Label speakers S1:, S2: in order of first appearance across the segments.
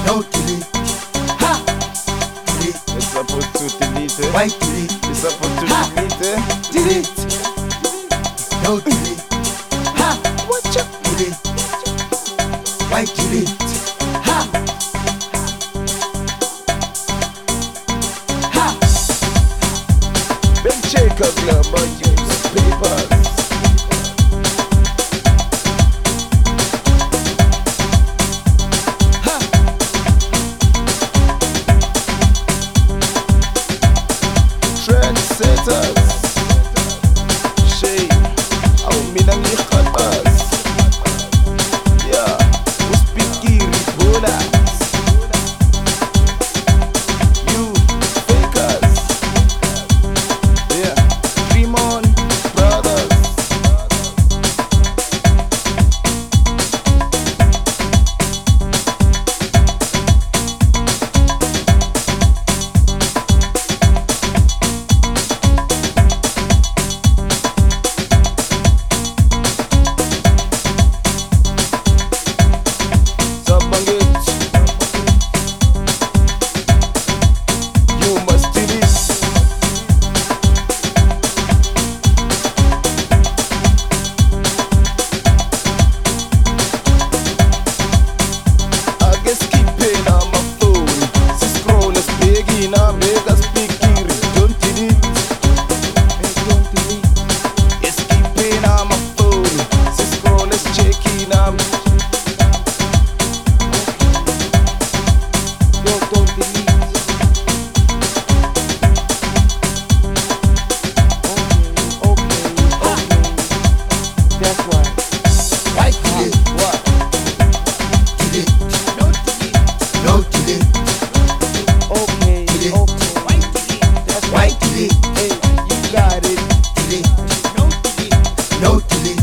S1: no delete. Ha! Delete.
S2: It's supposed to delete it.
S1: Why delete?
S2: It's supposed to
S1: Ha!
S2: delete it.
S1: Delete. No delete. Ha!
S2: What you?
S1: Delete. Why delete? Ha! Ha!
S2: Ben check a glamour use papers. Trendsetters. Shay, au mina ngikhatas. Yeah, uspikiri bullets. You fakers. Yeah, dream on, brothers. Sabangit, you must delete. I guess keeping on my phone. Si scroll is big in a mega speaking. Don't delete. Don't delete. It's keeping on my phone. Si scroll is checking on. Don't delete. Okay. That's right.
S1: Why delete?
S2: What?
S1: Delete. No delete. No delete.
S2: Okay.
S1: Delete.
S2: Okay.
S1: Why delete?
S2: That's
S1: Why
S2: right.
S1: delete?
S2: Hey, you got it.
S1: Delete. No delete. No delete.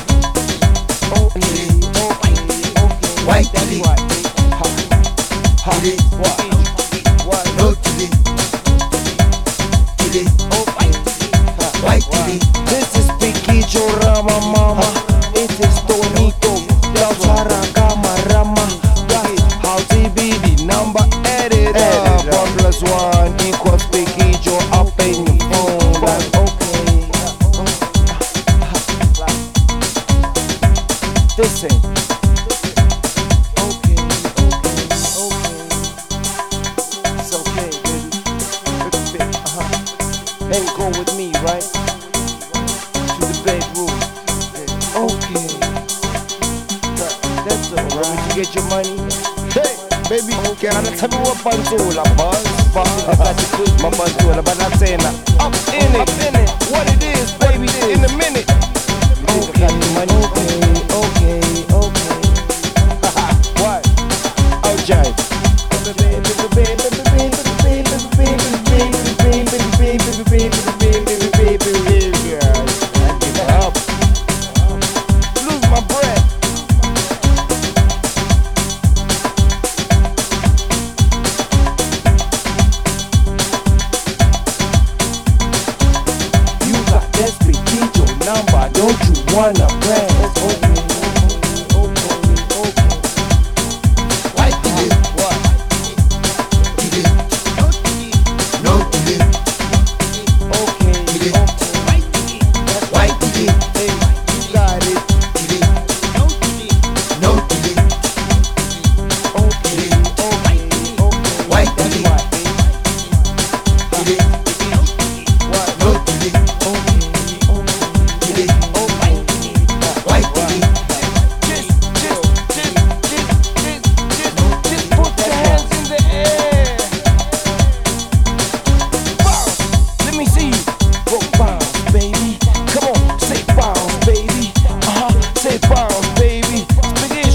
S2: Okay. Okay.
S1: Why
S2: That's
S1: delete?
S2: right. Ha. Ha.
S1: Delete.
S2: What? What?
S1: No delete. Delete.
S2: Okay. Ha.
S1: Why delete?
S2: This is Biggie Jorama Mama. It is Tonito. Lautara Kama Rama. Howdy be the number editor. 1+1 equals Biggie Jo up in your phone. Like, okay. This ain't. Okay. It's okay, baby. Then go with me, right? To the bedroom. Okay. That's alright. Want me to get your money? Hey, baby, can I tell you what Bantola, buzz? My Bantola, but I'm saying that. Up in it. What it is, baby, in a minute. Okay, money. Okay. What? Oh, Jay. Lose my breath. You got that big your number, don't you wanna brag?
S1: Why delete?
S2: What?
S1: Delete. No delete.
S2: Okay.
S1: Delete.
S2: Why delete?
S1: Why delete?
S2: Hey, you got it.
S1: Delete. No delete.
S2: Okay.
S1: Why
S2: That's
S1: delete?
S2: right.
S1: Delete.
S2: What?
S1: No delete. Delete. Why delete?
S2: Just put your hands in the air. Bounce. Let me see you. Go bounce, baby. Come on, say bounce, baby. Say bounce, baby. Spaghetti.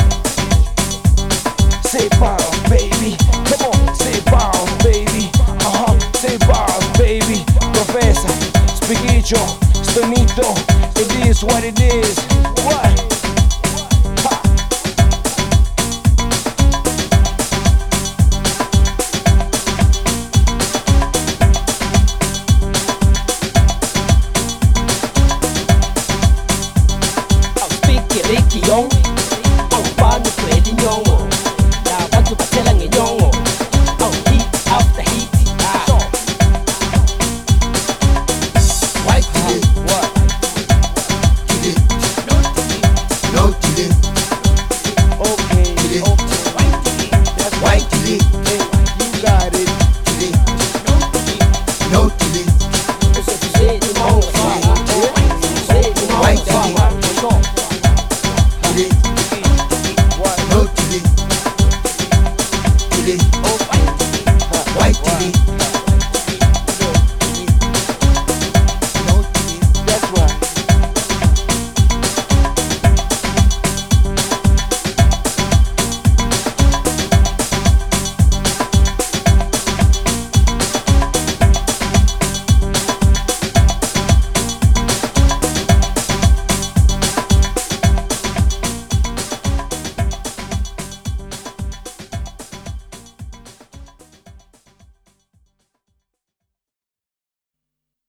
S2: Say bounce, baby. Come on, say bounce, baby. Say bounce, baby. Professor, Spaghetti, Stonito. It is what it is. What?